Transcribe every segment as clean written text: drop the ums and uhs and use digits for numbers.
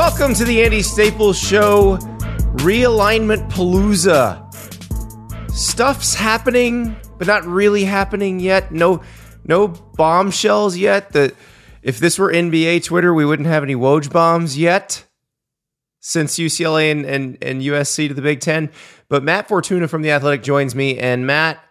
Welcome to the Andy Staples Show, Realignment Palooza. Stuff's happening, but not really happening yet. No bombshells yet. If this were NBA Twitter, we wouldn't have any Woj bombs yet, since UCLA and USC to the Big Ten. But Matt Fortuna from The Athletic joins me. And Matt,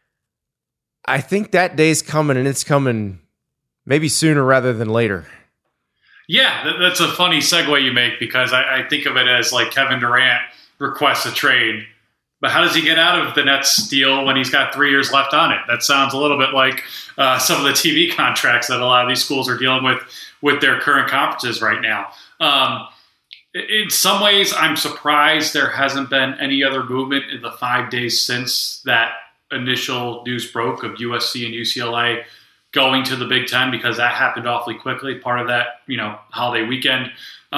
I think that day's coming, and it's coming maybe sooner rather than later. Yeah, that's a funny segue you make, because I think of it as like Kevin Durant requests a trade. But how does he get out of the Nets deal when he's got 3 years left on it? That sounds a little bit like some of the TV contracts that a lot of these schools are dealing with their current conferences right now. In some ways, I'm surprised there hasn't been any other movement in the 5 days since that initial news broke of USC and UCLA going to the Big Ten, because that happened awfully quickly, part of that, holiday weekend.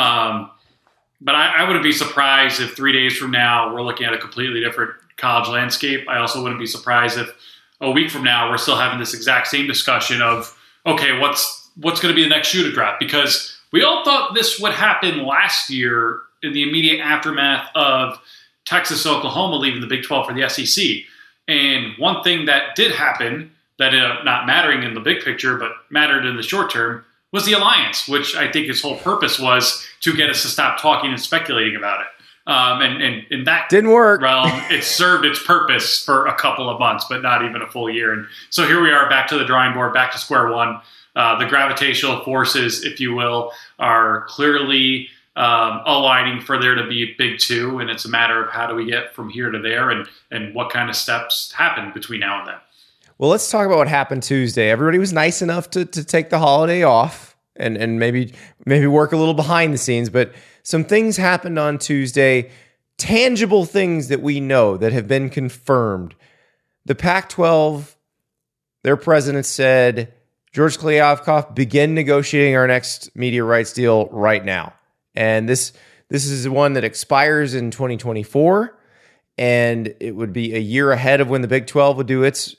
But I wouldn't be surprised if 3 days from now we're looking at a completely different college landscape. I also wouldn't be surprised if a week from now we're still having this exact same discussion of, okay, what's going to be the next shoe to drop? Because we all thought this would happen last year in the immediate aftermath of Texas, Oklahoma leaving the Big 12 for the SEC. And one thing that did happen that ended up not mattering in the big picture, but mattered in the short term, was the alliance, which I think its whole purpose was to get us to stop talking and speculating about it. And in that didn't work. realm, it served its purpose for a couple of months, but not even a full year. And so here we are, back to the drawing board, back to square one. The gravitational forces, if you will, are clearly aligning for there to be a Big Two, and it's a matter of how do we get from here to there, and what kind of steps happen between now and then. Well, let's talk about what happened Tuesday. Everybody was nice enough to take the holiday off and maybe work a little behind the scenes, but some things happened on Tuesday, tangible things that we know that have been confirmed. The Pac-12, their president said, George Kliavkoff, begin negotiating our next media rights deal right now. And this is one that expires in 2024. And it would be a year ahead of when the Big 12 would do its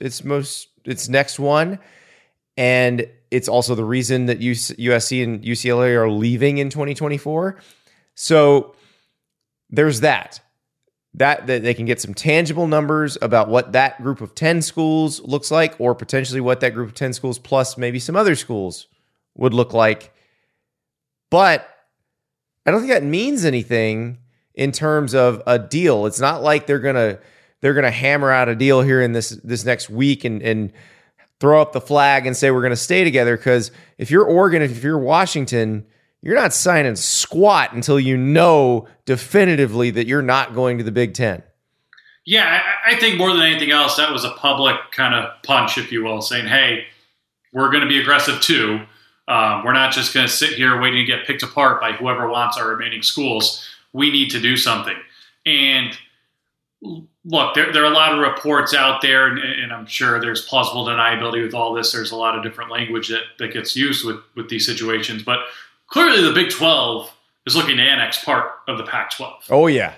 next one. And it's also the reason that USC and UCLA are leaving in 2024. So there's that they can get some tangible numbers about what that group of 10 schools looks like, or potentially what that group of 10 schools plus maybe some other schools would look like. But I don't think that means anything in terms of a deal. It's not like they're gonna hammer out a deal here in this next week and throw up the flag and say we're gonna stay together. Because if you're Oregon, if you're Washington, you're not signing squat until you know definitively that you're not going to the Big Ten. Yeah, I think more than anything else, that was a public kind of punch, if you will, saying, hey, we're going to be aggressive too. We're not just going to sit here waiting to get picked apart by whoever wants our remaining schools. We need to do something. And look, there are a lot of reports out there, and I'm sure there's plausible deniability with all this. There's a lot of different language that gets used with these situations. But clearly the Big 12 is looking to annex part of the Pac-12. Oh, yeah.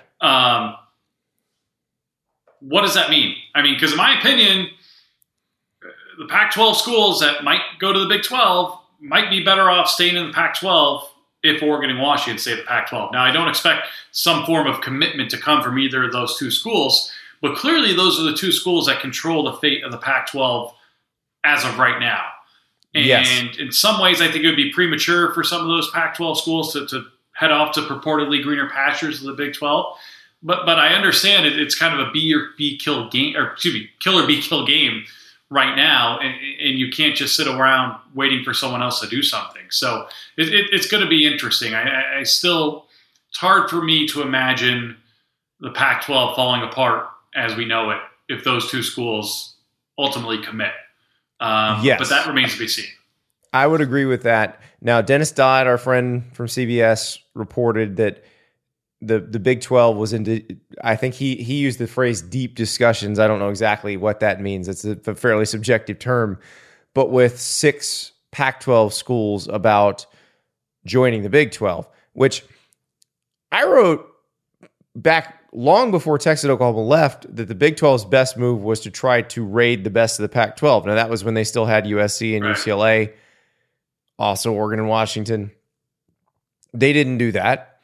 What does that mean? I mean, because in my opinion, the Pac-12 schools that might go to the Big 12 might be better off staying in the Pac-12 if Oregon and Washington stay at the Pac-12. Now, I don't expect some form of commitment to come from either of those two schools, but clearly those are the two schools that control the fate of the Pac-12 as of right now. And yes, in some ways, I think it would be premature for some of those Pac-12 schools to head off to purportedly greener pastures of the Big 12. But I understand it's kind of a kill or be kill game right now, and you can't just sit around waiting for someone else to do something. So it's going to be interesting. I still, it's hard for me to imagine the Pac-12 falling apart as we know it if those two schools ultimately commit. Yes. But that remains to be seen. I would agree with that. Now, Dennis Dodd, our friend from CBS, reported that the Big 12 was into, I think he used the phrase deep discussions. I don't know exactly what that means. It's a fairly subjective term, but with 6 Pac-12 schools about joining the Big 12, which I wrote back long before Texas and Oklahoma left that the Big 12's best move was to try to raid the best of the Pac-12. Now, that was when they still had USC and UCLA, also Oregon and Washington. They didn't do that.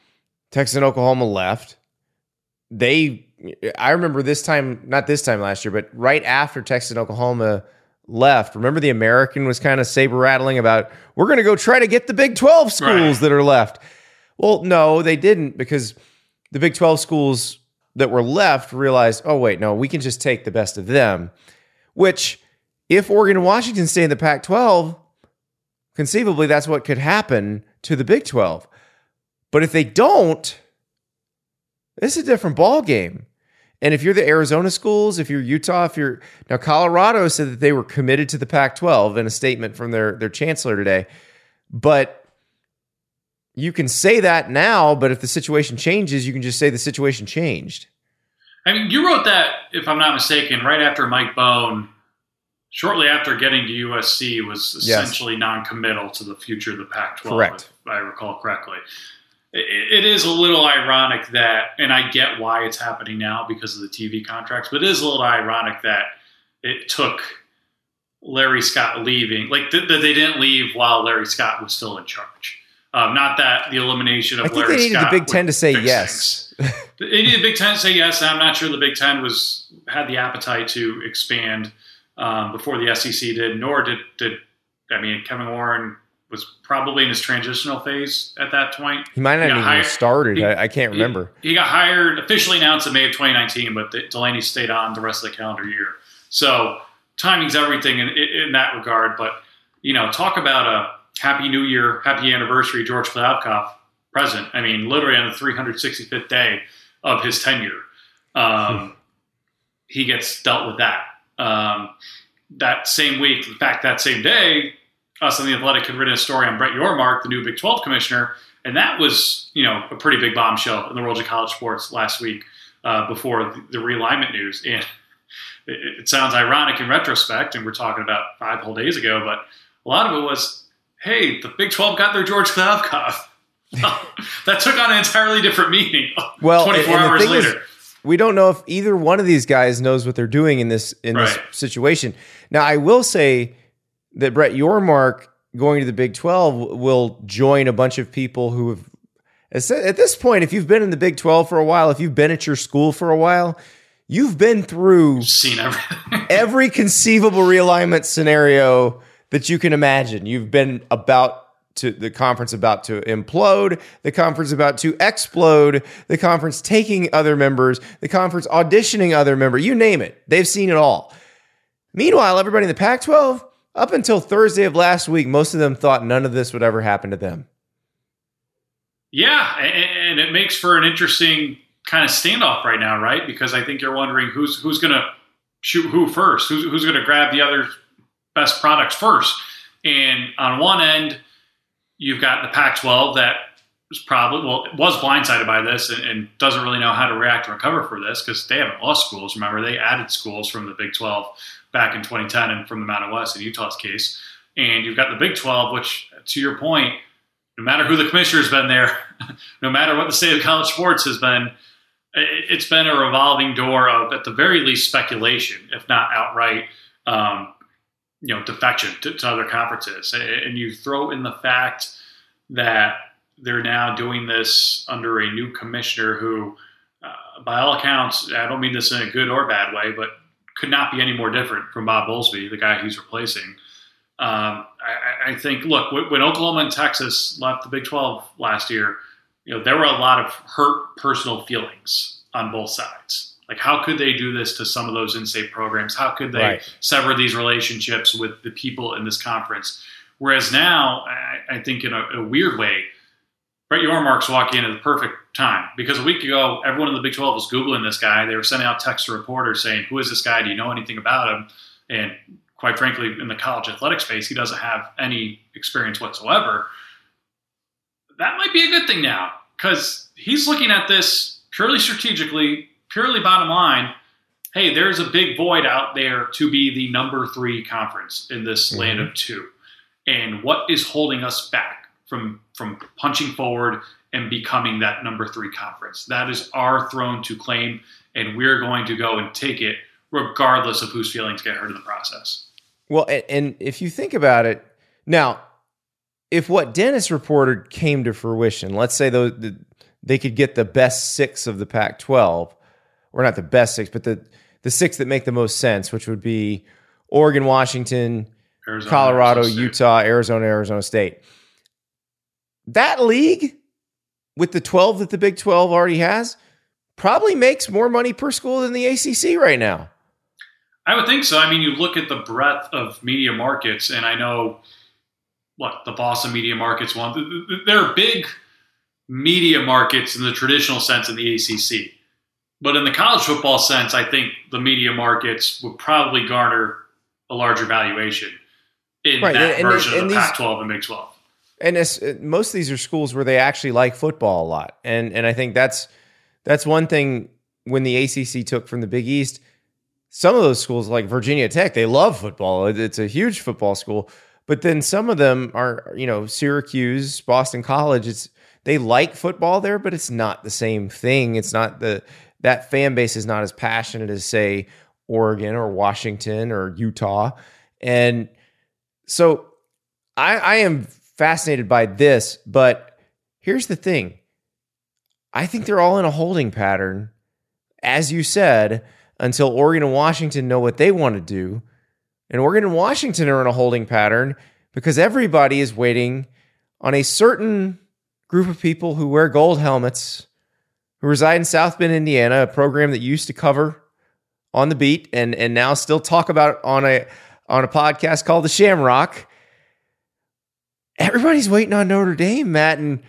Texas and Oklahoma left. I remember not this time last year, but right after Texas and Oklahoma left, remember the American was kind of saber rattling about, we're going to go try to get the Big 12 schools that are left. Well, no, they didn't, because the Big 12 schools that were left realized, oh, wait, no, we can just take the best of them, which if Oregon and Washington stay in the Pac-12, conceivably that's what could happen to the Big 12. But if they don't, it's a different ball game. And if you're the Arizona schools, if you're Utah, now Colorado said that they were committed to the Pac-12 in a statement from their chancellor today. But you can say that now, but if the situation changes, you can just say the situation changed. I mean, you wrote that, if I'm not mistaken, right after Mike Bone, shortly after getting to USC, was essentially non-committal to the future of the Pac-12, correct, if I recall correctly. It is a little ironic that, and I get why it's happening now because of the TV contracts, but it is a little ironic that it took Larry Scott leaving, like that they didn't leave while Larry Scott was still in charge. Not that the elimination of Larry Scott. I think they needed the Big Ten to say yes. They needed the Big Ten to say yes, and I'm not sure the Big Ten had the appetite to expand before the SEC did, nor did Kevin Warren was probably in his transitional phase at that point. He might not have even started. I can't remember. He got hired, officially announced in May of 2019, but Delaney stayed on the rest of the calendar year. So timing's everything in that regard. But, talk about a happy new year, happy anniversary, George Kliavkoff present. I mean, literally on the 365th day of his tenure, he gets dealt with that. That same week, in fact, that same day, us on The Athletic had written a story on Brett Yormark, the new Big 12 commissioner, and that was, a pretty big bombshell in the world of college sports last week before the realignment news. And it sounds ironic in retrospect, and we're talking about 5 whole days ago, but a lot of it was, hey, the Big 12 got their George Kliavkoff. That took on an entirely different meaning 24 hours later. We don't know if either one of these guys knows what they're doing in this situation. Now, I will say that Brett Yormark going to the Big 12 will join a bunch of people who have, at this point, if you've been in the Big 12 for a while, if you've been at your school for a while, you've been through seen everything. Every conceivable realignment scenario that you can imagine. You've been the conference about to implode, the conference about to explode, the conference taking other members, the conference auditioning other members, you name it. They've seen it all. Meanwhile, everybody in the Pac-12, up until Thursday of last week, most of them thought none of this would ever happen to them. Yeah, and it makes for an interesting kind of standoff right now, right? Because I think you're wondering who's going to shoot who first, who's going to grab the other best products first. And on one end, you've got the Pac-12 that was blindsided by this and doesn't really know how to react and recover for this because they haven't lost schools. Remember, they added schools from the Big 12 back in 2010 and from the Mountain West in Utah's case. And you've got the Big 12, which, to your point, no matter who the commissioner has been there, no matter what the state of college sports has been, it's been a revolving door of, at the very least, speculation, if not outright, defection to other conferences. And you throw in the fact that they're now doing this under a new commissioner who, by all accounts, I don't mean this in a good or bad way, but could not be any more different from Bob Bowlesby, the guy he's replacing. I think, look, when Oklahoma and Texas left the Big 12 last year, there were a lot of hurt personal feelings on both sides. Like, how could they do this to some of those in-state programs? How could they sever these relationships with the people in this conference? Whereas now, I think in a weird way, Brett Yormark's walking in at the perfect time. Because a week ago, everyone in the Big 12 was Googling this guy. They were sending out texts to reporters saying, who is this guy? Do you know anything about him? And quite frankly, in the college athletic space, he doesn't have any experience whatsoever. That might be a good thing now, because he's looking at this purely strategically, purely bottom line. Hey, there's a big void out there to be the number 3 conference in this land of 2. And what is holding us back from punching forward and becoming that number 3 conference? That is our throne to claim, and we're going to go and take it regardless of whose feelings get hurt in the process. Well, and if you think about it, now, if what Dennis reported came to fruition, let's say they could get the best 6 of the Pac-12, or not the best 6, but the 6 that make the most sense, which would be Oregon, Washington, Arizona, Colorado, Arizona Utah, Arizona State. That league, with the 12 that the Big 12 already has, probably makes more money per school than the ACC right now. I would think so. I mean, you look at the breadth of media markets, and I know the Boston media markets one. They're big media markets in the traditional sense in the ACC. But in the college football sense, I think the media markets would probably garner a larger valuation in that version of the Pac-12 and Big 12. And most of these are schools where they actually like football a lot. And I think that's one thing when the ACC took from the Big East. Some of those schools, like Virginia Tech, they love football. It's a huge football school. But then some of them are, Syracuse, Boston College, they like football there, but it's not the same thing. It's not that fan base is not as passionate as, say, Oregon or Washington or Utah. And so I am fascinated by this, but here's the thing. I think they're all in a holding pattern, as you said, until Oregon and Washington know what they want to do. And Oregon and Washington are in a holding pattern because everybody is waiting on a certain group of people who wear gold helmets, who reside in South Bend, Indiana, a program that used to cover On the Beat and now still talk about on a podcast called The Shamrock. Everybody's waiting on Notre Dame, Matt, and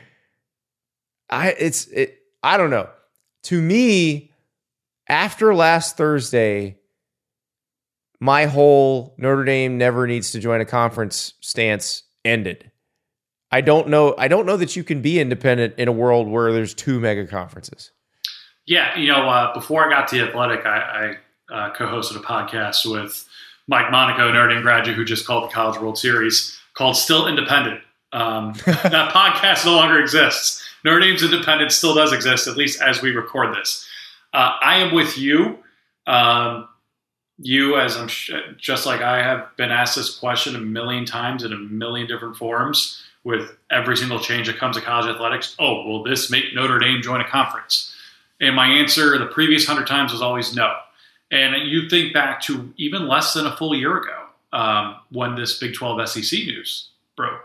I don't know. To me, after last Thursday, my whole Notre Dame never needs to join a conference stance ended. I don't know that you can be independent in a world where there's 2 mega conferences. Yeah, before I got to The Athletic, I co-hosted a podcast with Mike Monaco, Notre Dame graduate who just called the College World Series, called Still Independent. That podcast no longer exists. Notre Dame's independence still does exist, at least as we record this. I am with you. You, as I'm just like I have been asked this question a million times in a million different forums with every single change that comes to college athletics. Oh, will this make Notre Dame join a conference? And my answer the previous 100 times was always no. And you think back to even less than a full year ago when this Big 12 SEC news broke.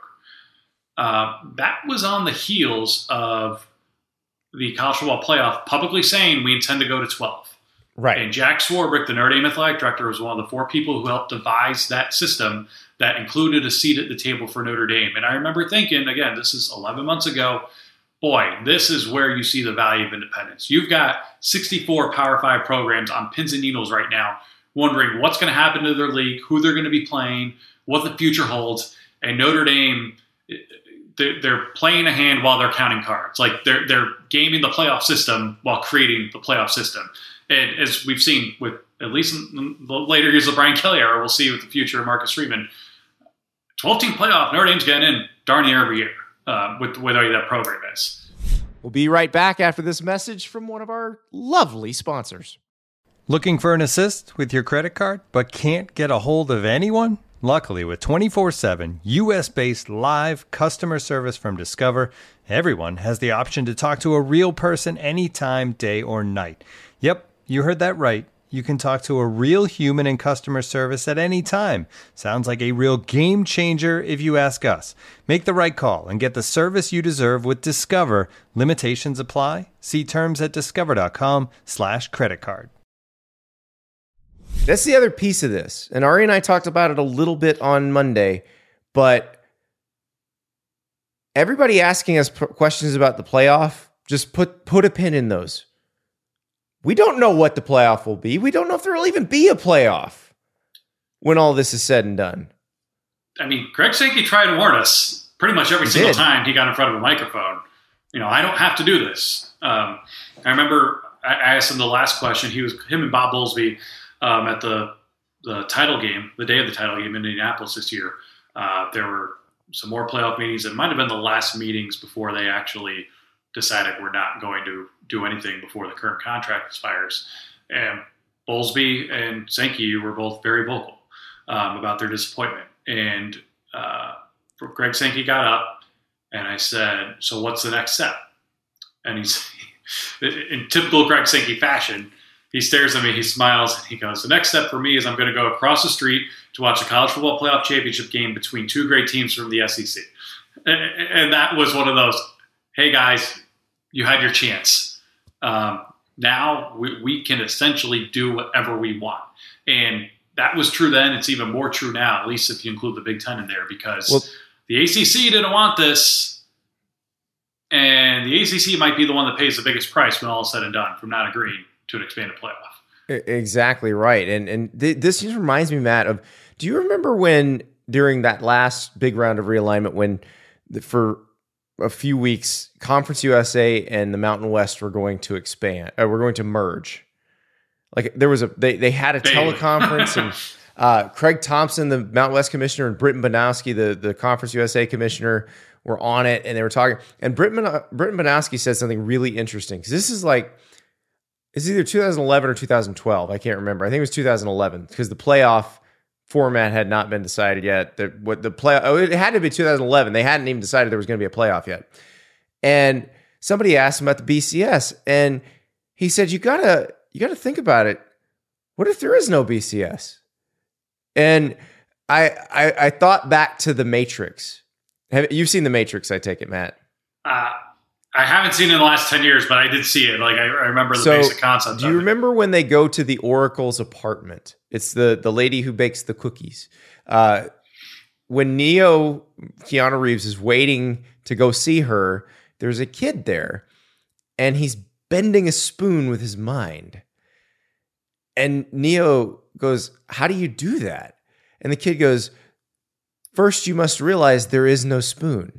That was on the heels of the college football playoff publicly saying we intend to go to 12. Right. And Jack Swarbrick, the Notre Dame athletic director, was one of the 4 people who helped devise that system that included a seat at the table for Notre Dame. And I remember thinking, again, this is 11 months ago, boy, this is where you see the value of independence. You've got 64 Power 5 programs on pins and needles right now, wondering what's going to happen to their league, who they're going to be playing, what the future holds. And Notre Dame, they're playing a hand while they're counting cards. Like they're gaming the playoff system while creating the playoff system. And as we've seen with at least in the later years of Brian Kelly era, we'll see with the future of Marcus Freeman. 12-team playoff, Notre Dame's getting in darn near every year with whatever that program is. We'll be right back after this message from one of our lovely sponsors. Looking for an assist with your credit card but can't get a hold of anyone? Luckily, with 24/7 U.S.-based live customer service from Discover, everyone has the option to talk to a real person anytime, day or night. Yep, you heard that right. You can talk to a real human in customer service at any time. Sounds like a real game changer if you ask us. Make the right call and get the service you deserve with Discover. Limitations apply. See terms at discover.com/creditcard. That's the other piece of this. And Ari and I talked about it a little bit on Monday, but everybody asking us questions about the playoff, just put a pin in those. We don't know what the playoff will be. We don't know if there will even be a playoff when all this is said and done. I mean, Greg Sankey tried to warn us pretty much every single time he got in front of a microphone. I don't have to do this. I remember I asked him the last question. Him and Bob Bowlesby at the title game, the day of the title game in Indianapolis this year. There were some more playoff meetings. It might have been the last meetings before they actually decided we're not going to do anything before the current contract expires. And Bowlesby and Sankey were both very vocal about their disappointment. And Greg Sankey got up and I said, so what's the next step? And he's in typical Greg Sankey fashion. He stares at me, he smiles, and he goes, "The next step for me is I'm going to go across the street to watch a college football playoff championship game between two great teams from the SEC." And that was one of those, hey guys, you had your chance. Now we can essentially do whatever we want. And that was true then. It's even more true now, at least if you include the Big Ten in there, because the ACC didn't want this. And the ACC might be the one that pays the biggest price when all is said and done from not agreeing to an expanded playoff. Exactly right. And this just reminds me, Matt, of, do you remember when during that last big round of realignment when for a few weeks, Conference USA and the Mountain West were going to expand, we're going to merge? Like there was they had a teleconference and Craig Thompson, the Mountain West commissioner, and Britton Banowski, the Conference USA commissioner, were on it, and they were talking. And Britton Banowski said something really interesting, because this is either 2011 or 2012. I can't remember. I think it was 2011, because the playoff format had not been decided yet. It had to be 2011. They hadn't even decided there was going to be a playoff yet. And somebody asked him about the BCS, and he said, "You gotta think about it. What if there is no BCS?" And I thought back to The Matrix. You've seen The Matrix, I take it, Matt? I haven't seen it in the last 10 years, but I did see it. Like I remember the basic concept. Do you remember when they go to the Oracle's apartment? It's the lady who bakes the cookies. When Keanu Reeves is waiting to go see her, there's a kid there, and he's bending a spoon with his mind. And Neo goes, "How do you do that?" And the kid goes, "First, you must realize there is no spoon."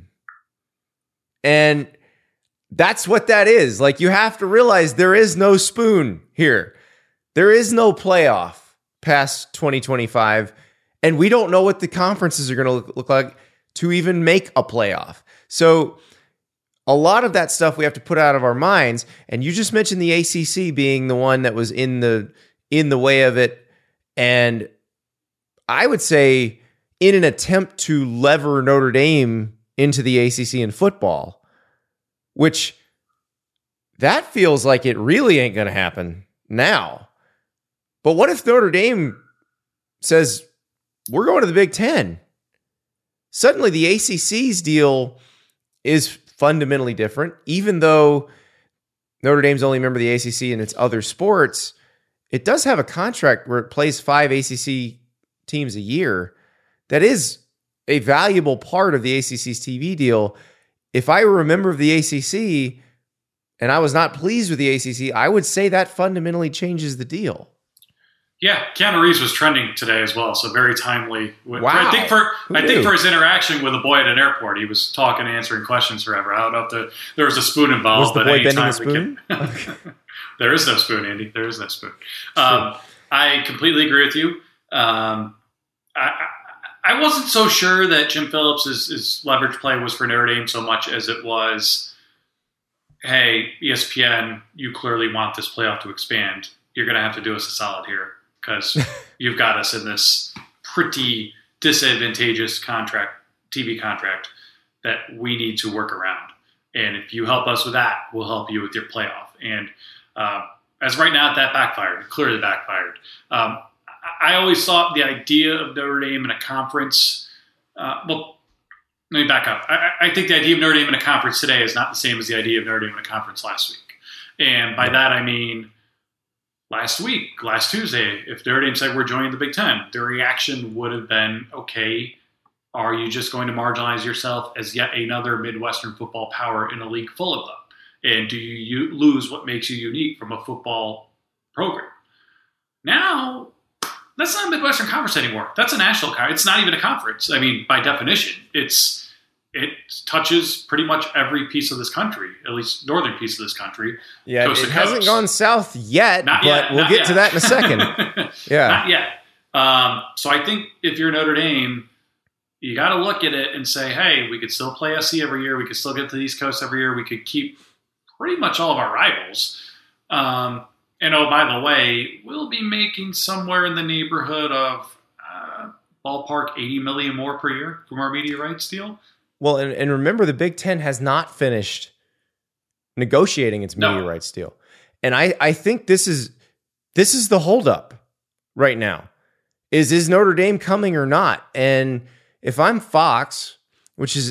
And that's what that is. Like, you have to realize there is no spoon here. There is no playoff past 2025. And we don't know what the conferences are going to look like to even make a playoff. So a lot of that stuff we have to put out of our minds. And you just mentioned the ACC being the one that was in the way of it. And I would say, in an attempt to lever Notre Dame into the ACC in football, which that feels like it really ain't going to happen now. But what if Notre Dame says, we're going to the Big Ten? Suddenly the ACC's deal is fundamentally different. Even though Notre Dame's only a member of the ACC in its other sports, it does have a contract where it plays 5 ACC teams a year. That is a valuable part of the ACC's TV deal. If I were a member of the ACC and I was not pleased with the ACC, I would say that fundamentally changes the deal. Yeah, Keanu Reeves was trending today as well, so very timely. Wow. I think for his interaction with a boy at an airport, he was talking, answering questions forever. I don't know if there was a spoon involved. Was the boy bending a spoon? There is no spoon, Andy. There is no spoon. I completely agree with you. I wasn't so sure that Jim Phillips' leverage play was for Notre Dame so much as it was, hey, ESPN, you clearly want this playoff to expand. You're going to have to do us a solid here, because you've got us in this pretty disadvantageous TV contract that we need to work around. And if you help us with that, we'll help you with your playoff. And as right now, that backfired, clearly backfired. I always thought the idea of Notre Dame in a conference, let me back up. I think the idea of Notre Dame in a conference today is not the same as the idea of Notre Dame in a conference last week. And by that, I mean, last Tuesday, if Notre Dame said we're joining the Big Ten, the reaction would have been, okay, are you just going to marginalize yourself as yet another Midwestern football power in a league full of them? And do you lose what makes you unique from a football program? Now, that's not a Midwestern Conference anymore. That's a national conference. It's not even a conference. I mean, by definition, it touches pretty much every piece of this country, at least northern piece of this country. Yeah, it hasn't gone south yet, we'll get to that in a second. Yeah, not yet. So I think if you're Notre Dame, you got to look at it and say, hey, we could still play SC every year. We could still get to the East Coast every year. We could keep pretty much all of our rivals. And oh, by the way, we'll be making somewhere in the neighborhood of ballpark $80 million more per year from our media rights deal. Well, and remember, the Big Ten has not finished negotiating its media rights deal. And I think this is the holdup right now. Is Notre Dame coming or not? And if I'm Fox, which is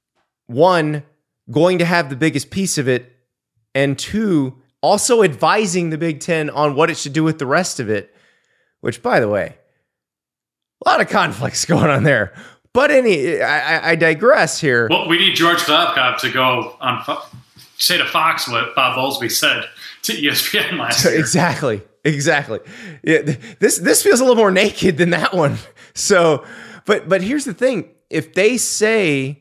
one, going to have the biggest piece of it, and two, also advising the Big Ten on what it should do with the rest of it, which, by the way, a lot of conflicts going on there. But I digress here. Well, we need George Klapkov to go on, say to Fox what Bob Bowlesby said to ESPN last year. Exactly. Yeah, this feels a little more naked than that one. So, but here's the thing: if they say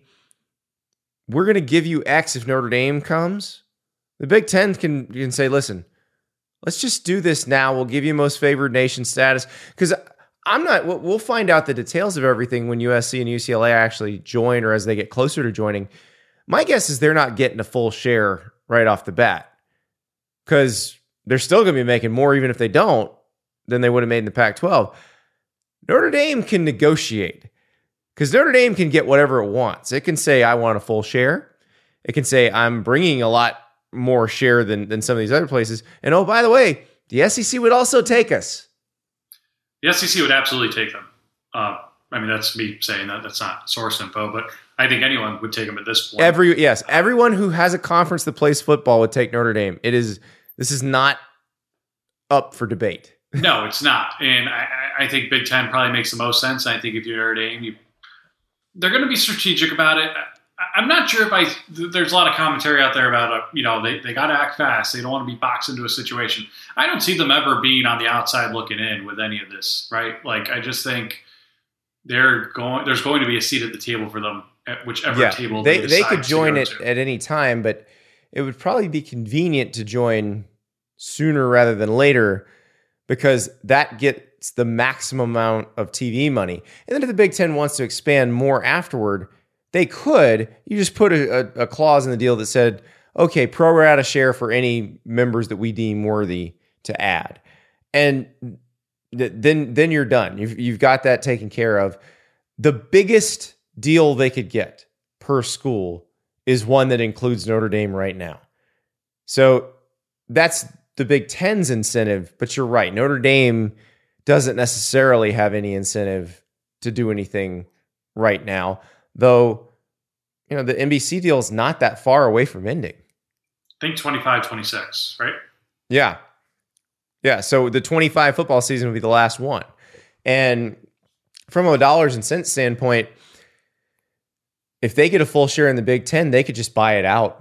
we're going to give you X if Notre Dame comes, the Big Ten can say, listen, let's just do this now. We'll give you most favored nation status, because we'll find out the details of everything when USC and UCLA actually join, or as they get closer to joining. My guess is they're not getting a full share right off the bat, because they're still going to be making more, even if they don't, than they would have made in the Pac-12. Notre Dame can negotiate, because Notre Dame can get whatever it wants. It can say, I want a full share. It can say, I'm bringing a lot more share than some of these other places. And oh, by the way, the SEC would also take us. The SEC would absolutely take them. I mean, that's me saying that. That's not source info, but I think anyone would take them at this point. Everyone who has a conference that plays football would take Notre Dame. This is not up for debate. No, it's not. And I think Big Ten probably makes the most sense. I think if you're Notre Dame, they're going to be strategic about it. I'm not sure if there's a lot of commentary out there about, they got to act fast. They don't want to be boxed into a situation. I don't see them ever being on the outside looking in with any of this, right? Like, I just think there's going to be a seat at the table for them at whichever table they could join it at any time, but it would probably be convenient to join sooner rather than later, because that gets the maximum amount of TV money. And then if the Big Ten wants to expand more afterward, they could. You just put a clause in the deal that said, okay, pro rata share for any members that we deem worthy to add. And then you're done. You've got that taken care of. The biggest deal they could get per school is one that includes Notre Dame right now. So that's the Big Ten's incentive, but you're right. Notre Dame doesn't necessarily have any incentive to do anything right now, though, the NBC deal is not that far away from ending. I think 25-26, right? Yeah. Yeah, so the 25 football season will be the last one. And from a dollars and cents standpoint, if they get a full share in the Big Ten, they could just buy it out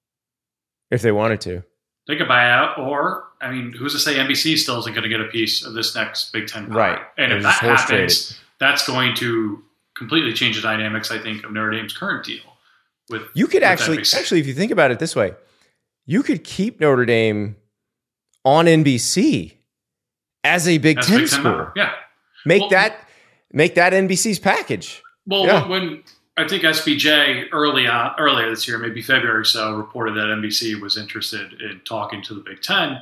if they wanted to. They could buy it out, or, I mean, who's to say NBC still isn't going to get a piece of this next Big Ten pie? Right. And if that happens, that's going to completely change the dynamics, I think, of Notre Dame's current deal. You could actually, if you think about it this way, you could keep Notre Dame on NBC as a Big Ten school. Member. Yeah. Make that NBC's package. Well, when I think SBJ earlier this year, maybe February or so, reported that NBC was interested in talking to the Big Ten,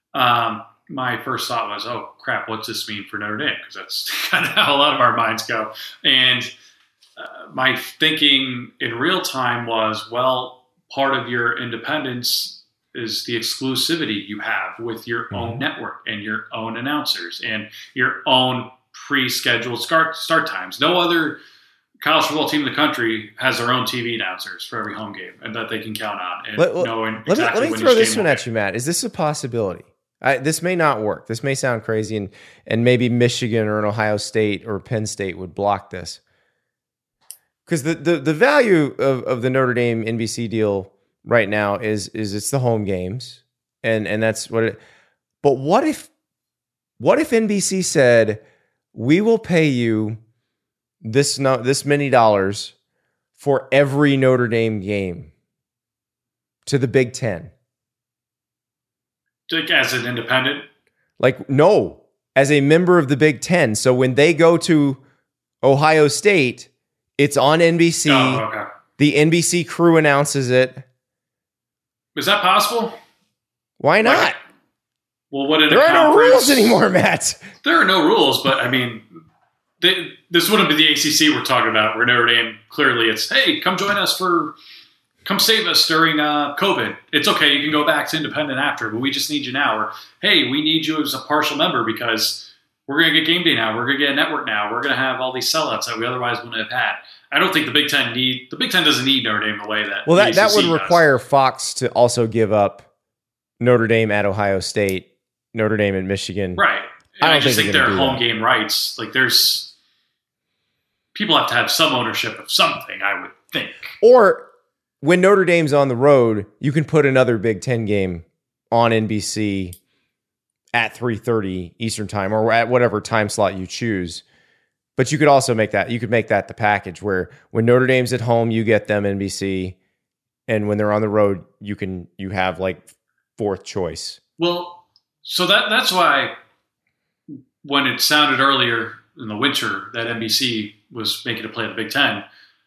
my first thought was, oh, crap, what's this mean for Notre Dame? Because that's kind of how a lot of our minds go. And my thinking in real time was, well, part of your independence is the exclusivity you have with your own network and your own announcers and your own pre-scheduled start times. No other college football team in the country has their own TV announcers for every home game and that they can count on. And let me throw this one at you, Matt. Is this a possibility? This may not work. This may sound crazy, and maybe Michigan or an Ohio State or Penn State would block this. Because the value of the Notre Dame NBC deal right now is it's the home games, and that's what it. But what if NBC said, we will pay you this many dollars for every Notre Dame game to the Big Ten? Like as an independent? Like, no, as a member of the Big Ten. So when they go to Ohio State, it's on NBC. Oh, okay. The NBC crew announces it. Is that possible? Why not? There are no rules anymore, Matt. There are no rules, but I mean, this wouldn't be the ACC we're talking about, where Notre Dame, clearly it's, hey, come join us for come save us during COVID. It's okay. You can go back to independent after, but we just need you now. Or, hey, we need you as a partial member because we're going to get game day now. We're going to get a network now. We're going to have all these sellouts that we otherwise wouldn't have had. I don't think the Big Ten doesn't need Notre Dame the way that. Well, that would does. require Fox to also give up Notre Dame at Ohio State, Notre Dame at Michigan. Right. And I just think they're their home game rights, like there's people have to have some ownership of something, I would think. Or when Notre Dame's on the road, you can put another Big Ten game on NBC at 3:30 Eastern time or at whatever time slot you choose. But you could also make that the package where when Notre Dame's at home, you get them NBC, and when they're on the road, you have like fourth choice. Well, so that's why when it sounded earlier in the winter that NBC was making a play at the Big Ten,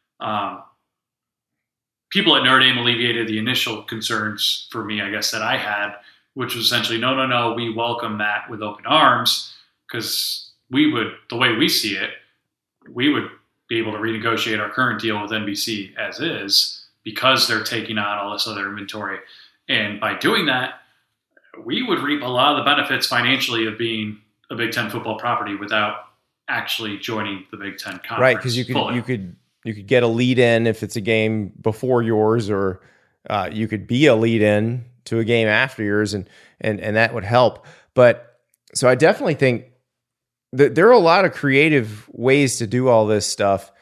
people at Notre Dame alleviated the initial concerns for me, I guess, that I had, which was essentially, no, we welcome that with open arms because the way we see it, we would be able to renegotiate our current deal with NBC as is because they're taking on all this other inventory. And by doing that, we would reap a lot of the benefits financially of being a Big Ten football property without actually joining the Big Ten conference. Right, because you could get a lead in if it's a game before yours, or you could be a lead in to a game after yours, and that would help. But so I definitely think that there are a lot of creative ways to do all this stuff.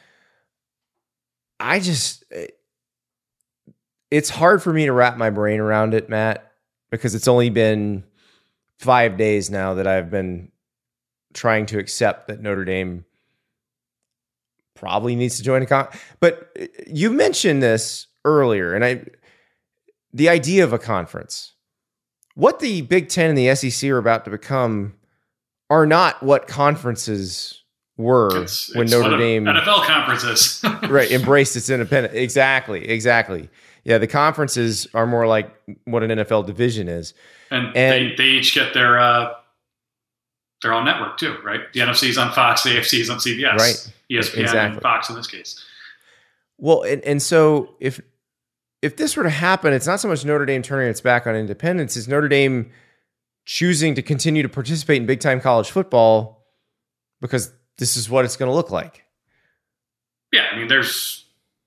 It's hard for me to wrap my brain around it, Matt, because it's only been 5 days now that I've been trying to accept that Notre Dame probably needs to join a conference. But you mentioned this earlier, and the idea of a conference. What the Big Ten and the SEC are about to become are not what conferences were when Notre Dame NFL conferences right embraced its independence. Exactly. Yeah, the conferences are more like what an NFL division is, and they each get their own network too, right? The NFC's on Fox, the AFC's on CBS, right? ESPN and Fox in this case. Well, and so if this were to happen, it's not so much Notre Dame turning its back on independence, it's Notre Dame choosing to continue to participate in big-time college football because this is what it's going to look like. Yeah, I mean, there's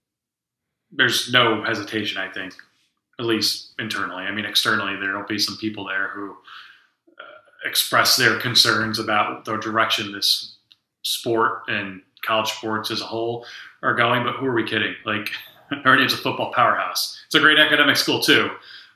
no hesitation, I think, at least internally. I mean, externally, there will be some people there who express their concerns about the direction this sport and college sports as a whole are going, but who are we kidding? Like, Notre Dame's a football powerhouse. It's a great academic school, too.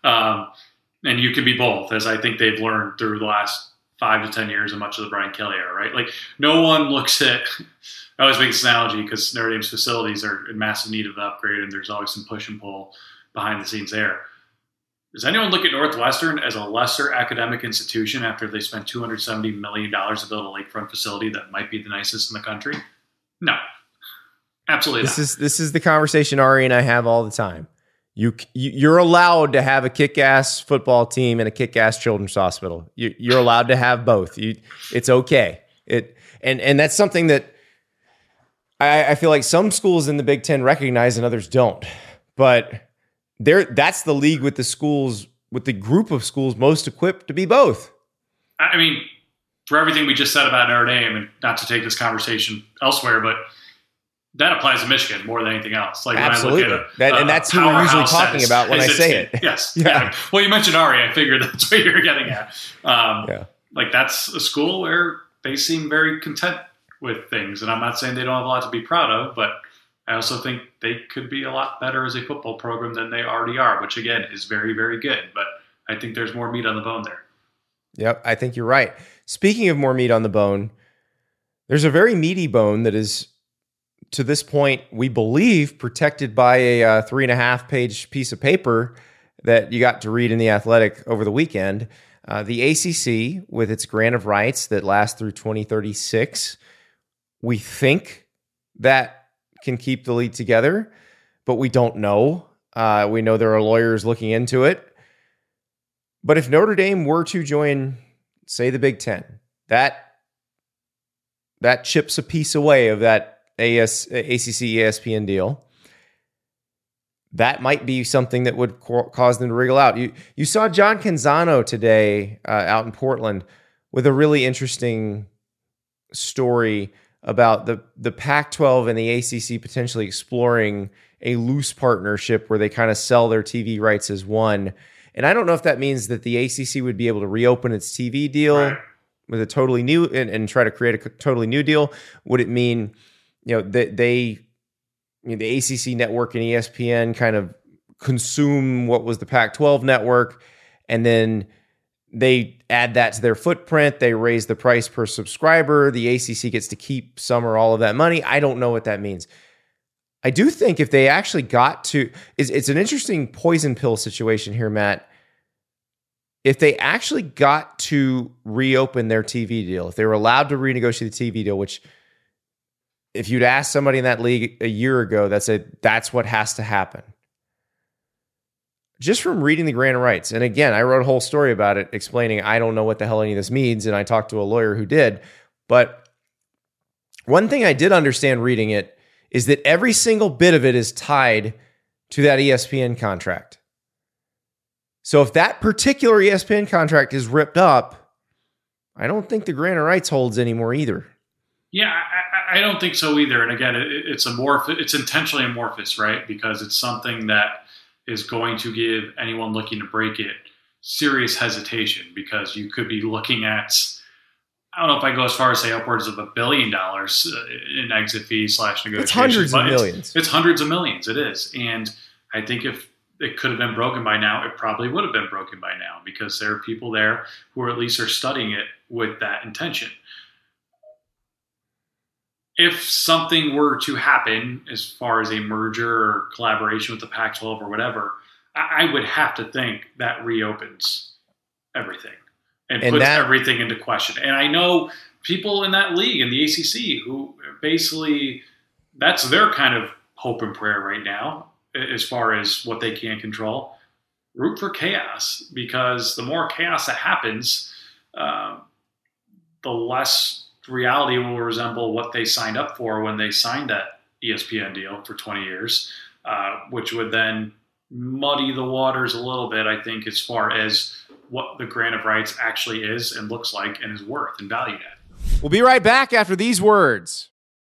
And you can be both, as I think they've learned through the last 5 to 10 years and much of the Brian Kelly era, right? Like, no one looks at – I always make this analogy because Notre Dame's facilities are in massive need of an upgrade, and there's always some push and pull behind the scenes there. Does anyone look at Northwestern as a lesser academic institution after they spent $270 million to build a lakefront facility that might be the nicest in the country? No. Absolutely not. This is the conversation Ari and I have all the time. You're allowed to have a kick-ass football team and a kick-ass children's hospital. You're allowed to have both. It's okay. And that's something that I feel like some schools in the Big Ten recognize and others don't. But that's the league with the group of schools most equipped to be both. I mean, for everything we just said about Notre Dame, and not to take this conversation elsewhere, but that applies to Michigan more than anything else. Like absolutely, when I look at and that's who we're usually talking about when I say it. Yes. Yeah. Well, you mentioned Ari. I figured that's what you're getting at. Yeah. Like that's a school where they seem very content with things, and I'm not saying they don't have a lot to be proud of, but I also think they could be a lot better as a football program than they already are, which again is very, very good. But I think there's more meat on the bone there. Yep, I think you're right. Speaking of more meat on the bone, there's a very meaty bone that is, to this point, we believe, protected by a 3.5-page piece of paper that you got to read in The Athletic over the weekend. The ACC, with its grant of rights that lasts through 2036, we think that can keep the league together, but we don't know. We know there are lawyers looking into it. But if Notre Dame were to join, say, the Big Ten, that chips a piece away of that ACC ESPN deal. that might be something that would cause them to wriggle out. You saw John Canzano today out in Portland with a really interesting story about the Pac-12 and the ACC potentially exploring a loose partnership where they kind of sell their TV rights as one. And I don't know if that means that the ACC would be able to reopen its TV deal with a totally new and try to create a totally new deal. Would it mean, that the ACC network and ESPN kind of consume what was the Pac-12 network, and then they add that to their footprint. They raise the price per subscriber. The ACC gets to keep some or all of that money. I don't know what that means. I do think if they actually got to, it's an interesting poison pill situation here, Matt. If they actually got to reopen their TV deal, if they were allowed to renegotiate the TV deal, which if you'd asked somebody in that league a year ago, that's what has to happen. Just from reading the grant of rights, and again, I wrote a whole story about it explaining I don't know what the hell any of this means, and I talked to a lawyer who did. But one thing I did understand reading it is that every single bit of it is tied to that ESPN contract. So if that particular ESPN contract is ripped up, I don't think the grant of rights holds anymore either. Yeah, I don't think so either. And again, it's intentionally amorphous, right? Because it's something that is going to give anyone looking to break it serious hesitation, because you could be looking at, I don't know if I go as far as say upwards of $1 billion in exit fees / negotiations. It's hundreds of millions. It's hundreds of millions. It is. And I think if it could have been broken by now, it probably would have been broken by now, because there are people there who are at least are studying it with that intention. If something were to happen as far as a merger or collaboration with the Pac-12 or whatever, I would have to think that reopens everything and puts everything into question. And I know people in that league, in the ACC, who basically that's their kind of hope and prayer right now as far as what they can control. Root for chaos, because the more chaos that happens, the less reality will resemble what they signed up for when they signed that ESPN deal for 20 years, which would then muddy the waters a little bit, I think, as far as what the grant of rights actually is and looks like and is worth and valued at. We'll be right back after these words.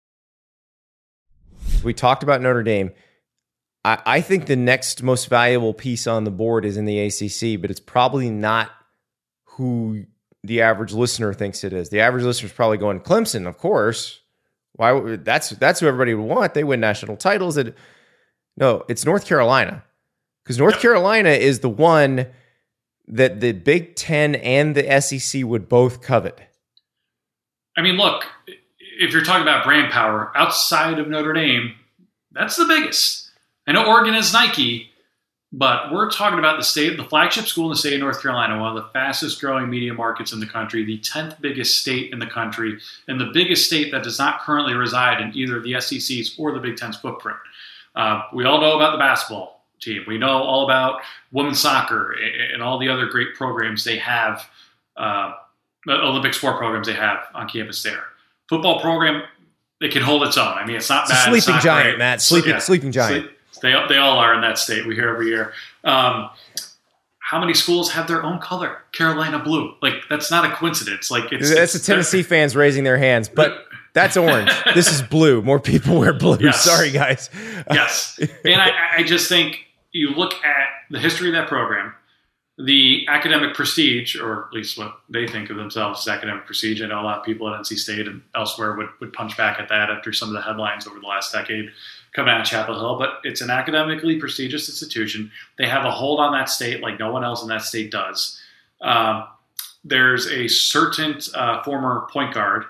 We talked about Notre Dame. I think the next most valuable piece on the board is in the ACC, but it's probably not who the average listener thinks it is. The average listener is probably going, Clemson, of course. Why? That's who everybody would want. They win national titles. No, it's North Carolina, because North Carolina is the one that the Big Ten and the SEC would both covet. I mean, look, if you're talking about brand power outside of Notre Dame, that's the biggest. I know Oregon is Nike, but we're talking about the flagship school in the state of North Carolina, one of the fastest growing media markets in the country, the 10th biggest state in the country, and the biggest state that does not currently reside in either the SEC's or the Big Ten's footprint. We all know about the basketball team. We know all about women's soccer and all the other great programs they have, Olympic sport programs they have on campus there. Football program, it can hold its own. I mean, it's not bad. Sleeping giant, great. Matt. Sleeping giant. They all are in that state. We hear every year. How many schools have their own color? Carolina blue. Like, that's not a coincidence. Like, that's the Tennessee fans raising their hands, but that's orange. This is blue. More people wear blue. Yes. Sorry, guys. Yes. And I just think you look at the history of that program, the academic prestige, or at least what they think of themselves as academic prestige. I know a lot of people at NC State and elsewhere would punch back at that after some of the headlines over the last decade coming out of Chapel Hill, but it's an academically prestigious institution. They have a hold on that state like no one else in that state does. There's a certain former point guard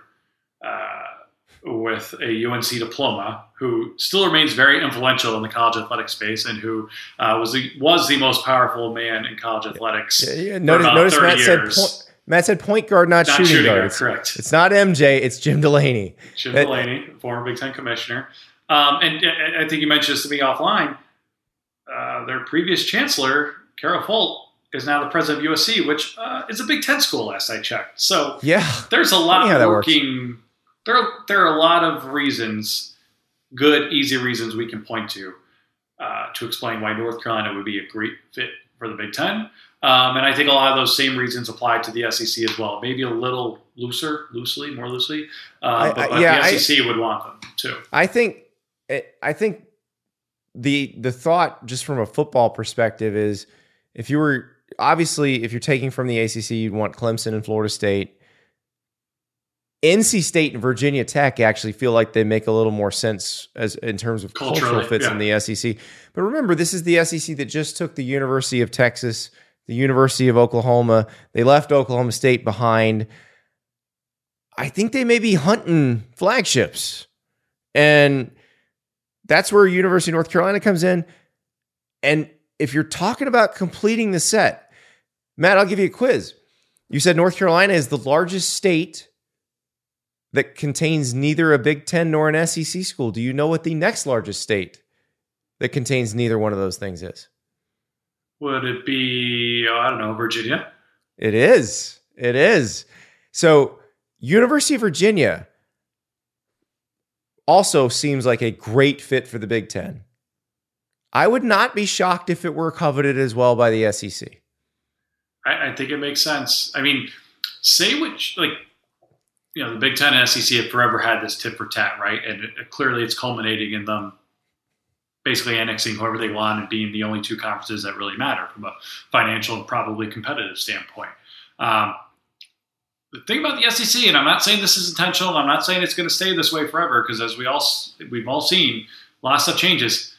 with a UNC diploma who still remains very influential in the college athletic space and who was the most powerful man in college athletics. Notice Matt said point guard, not shooting guard. Correct. It's not MJ, it's Jim Delaney. Jim Delaney, former Big Ten commissioner. And I think you mentioned this to me offline. Their previous chancellor, Carol Folt, is now the president of USC, which is a Big Ten school, last I checked. So there's a lot working. There are a lot of reasons, good, easy reasons we can point to to explain why North Carolina would be a great fit for the Big Ten. And I think a lot of those same reasons apply to the SEC as well. Maybe a little more loosely. But the SEC would want them too. I think the thought just from a football perspective is if you're taking from the ACC, you'd want Clemson and Florida State. NC State and Virginia Tech actually feel like they make a little more sense in terms of cultural fits in the SEC. But remember, this is the SEC that just took the University of Texas, the University of Oklahoma. They left Oklahoma State behind. I think they may be hunting flagships. And that's where University of North Carolina comes in. And if you're talking about completing the set, Matt, I'll give you a quiz. You said North Carolina is the largest state that contains neither a Big Ten nor an SEC school. Do you know what the next largest state that contains neither one of those things is? Would it be, I don't know, Virginia? It is. It is. So University of Virginia also seems like a great fit for the Big Ten. I would not be shocked if it were coveted as well by the SEC. I think it makes sense. I mean, the Big Ten and SEC have forever had this tit for tat, right? And clearly it's culminating in them basically annexing whoever they want and being the only two conferences that really matter from a financial and probably competitive standpoint. The thing about the SEC, and I'm not saying this is intentional, I'm not saying it's going to stay this way forever, because as we've all seen, a lot of stuff changes.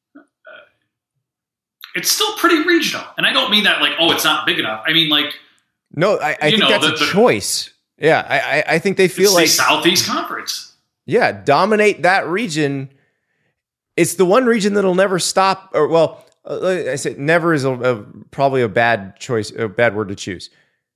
It's still pretty regional. And I don't mean that like, it's not big enough. I mean, like... No, I think that's a choice. Yeah, I think they feel like... the Southeast Conference. Yeah, dominate that region. It's the one region that'll never stop. I said never is probably a bad choice, a bad word to choose.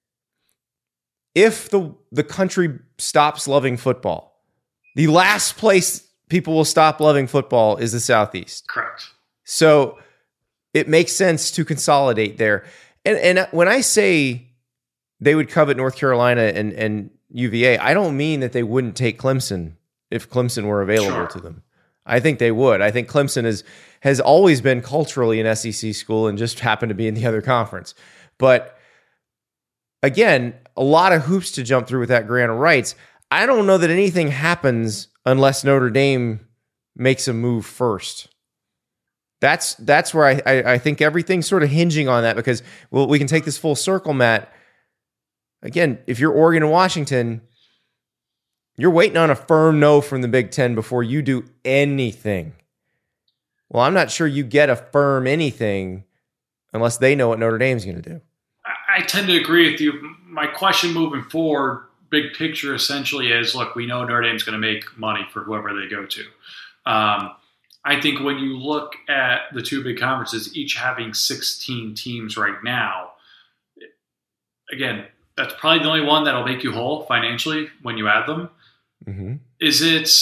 If the country stops loving football, the last place people will stop loving football is the Southeast. Correct. So it makes sense to consolidate there. And when I say they would covet North Carolina and UVA, I don't mean that they wouldn't take Clemson if Clemson were available to them. I think they would. I think Clemson has always been culturally an SEC school and just happened to be in the other conference. But again, a lot of hoops to jump through with that grant of rights. I don't know that anything happens unless Notre Dame makes a move first. That's where I think everything's sort of hinging on that, because we can take this full circle, Matt. Again, if you're Oregon and Washington, you're waiting on a firm no from the Big Ten before you do anything. Well, I'm not sure you get a firm anything unless they know what Notre Dame's going to do. I tend to agree with you. My question moving forward, big picture essentially is, look, we know Notre Dame's going to make money for whoever they go to. I think when you look at the two big conferences, each having 16 teams right now, again, that's probably the only one that'll make you whole financially when you add them. Mm-hmm. Is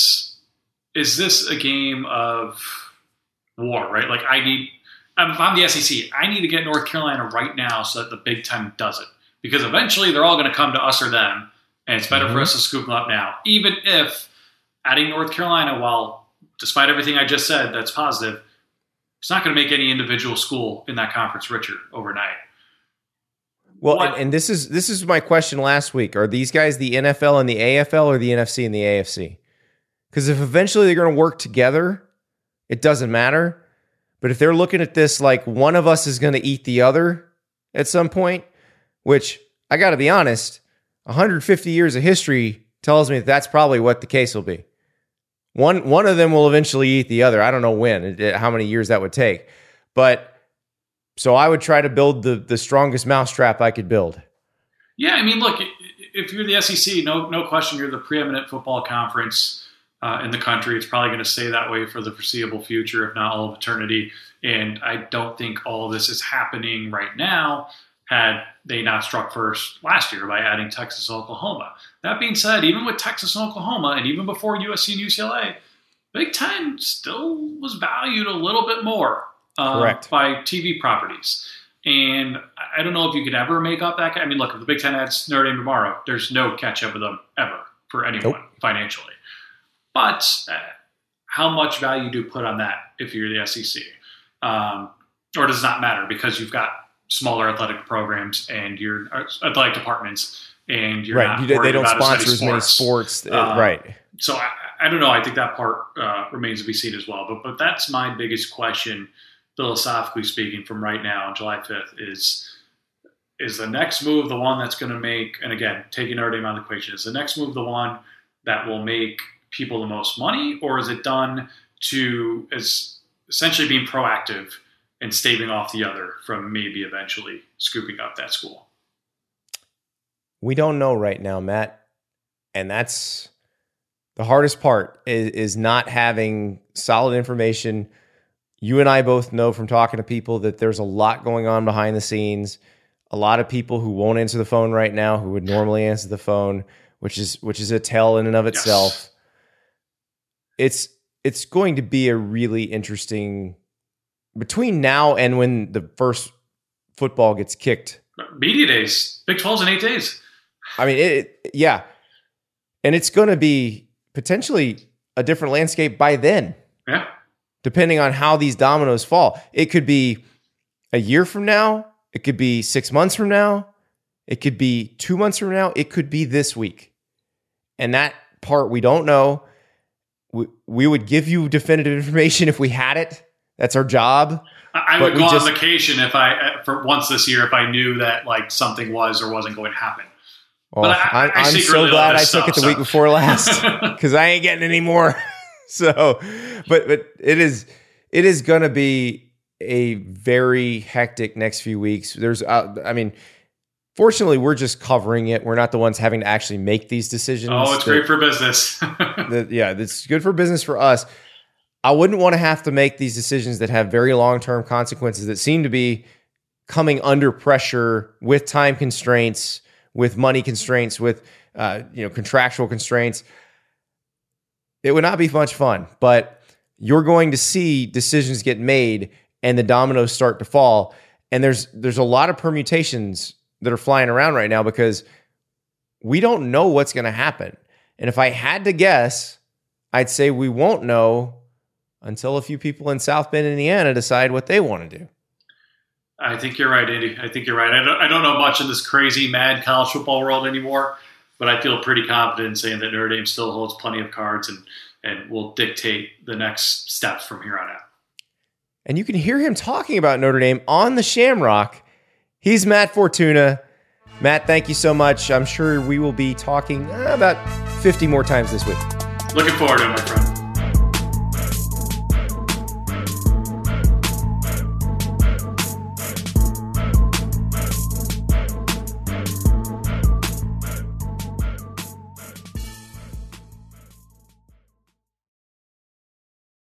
this a game of war, right? Like if I'm the SEC, I need to get North Carolina right now so that the Big Ten does it. Because eventually they're all going to come to us or them, and it's better for us to scoop them up now. Even if adding North Carolina, while despite everything I just said that's positive, it's not going to make any individual school in that conference richer overnight. Well, and this is my question last week. Are these guys the NFL and the AFL, or the NFC and the AFC? Because if eventually they're going to work together, it doesn't matter. But if they're looking at this like one of us is going to eat the other at some point, which I got to be honest, 150 years of history tells me that's probably what the case will be. One of them will eventually eat the other. I don't know when, how many years that would take. But so I would try to build the strongest mousetrap I could build. Yeah, I mean, look, if you're the SEC, no question, you're the preeminent football conference in the country. It's probably going to stay that way for the foreseeable future, if not all of eternity. And I don't think all of this is happening right now had they not struck first last year by adding Texas and Oklahoma. That being said, even with Texas and Oklahoma, and even before USC and UCLA, Big Ten still was valued a little bit more by TV properties. And I don't know if you could ever make up that. I mean, look, if the Big Ten adds Notre Dame tomorrow, there's no catch up with them ever for anyone financially. But how much value do you put on that if you're the SEC? or does it not matter because you've got smaller athletic programs and your athletic departments, and you're right. not They don't about sponsor as many sports, right? So I don't know. I think that part remains to be seen as well. But that's my biggest question, philosophically speaking, from right now on July 5th is the next move the one that's going to make, and again, taking Notre Dame out of the equation, is the next move the one that will make people the most money, or is it done to as essentially being proactive and staving off the other from maybe eventually scooping up that school? We don't know right now, Matt. And that's the hardest part is not having solid information. You and I both know from talking to people that there's a lot going on behind the scenes. A lot of people who won't answer the phone right now who would normally answer the phone, which is a tell in and of itself. Yes. It's going to be a really interesting between now and when the first football gets kicked. Media days, Big 12's in 8 days. I mean, yeah. And it's going to be potentially a different landscape by then. Yeah. Depending on how these dominoes fall. It could be a year from now. It could be 6 months from now. It could be 2 months from now. It could be this week. And that part we don't know. We would give you definitive information if we had it. That's our job. I would go on vacation for once this year if I knew that like something was or wasn't going to happen. Well, I'm so glad I took it the week before last because I ain't getting any more. So, but it is going to be a very hectic next few weeks. Fortunately, we're just covering it. We're not the ones having to actually make these decisions. Oh, it's great for business. It's good for business for us. I wouldn't want to have to make these decisions that have very long-term consequences that seem to be coming under pressure with time constraints, with money constraints, with contractual constraints. It would not be much fun, but you're going to see decisions get made and the dominoes start to fall. And there's a lot of permutations that are flying around right now because we don't know what's going to happen. And if I had to guess, I'd say we won't know until a few people in South Bend, Indiana decide what they want to do. I think you're right, Andy. I think you're right. I don't know much in this crazy, mad college football world anymore, but I feel pretty confident in saying that Notre Dame still holds plenty of cards and will dictate the next steps from here on out. And you can hear him talking about Notre Dame on the Shamrock. He's Matt Fortuna. Matt, thank you so much. I'm sure we will be talking about 50 more times this week. Looking forward to it, my friend.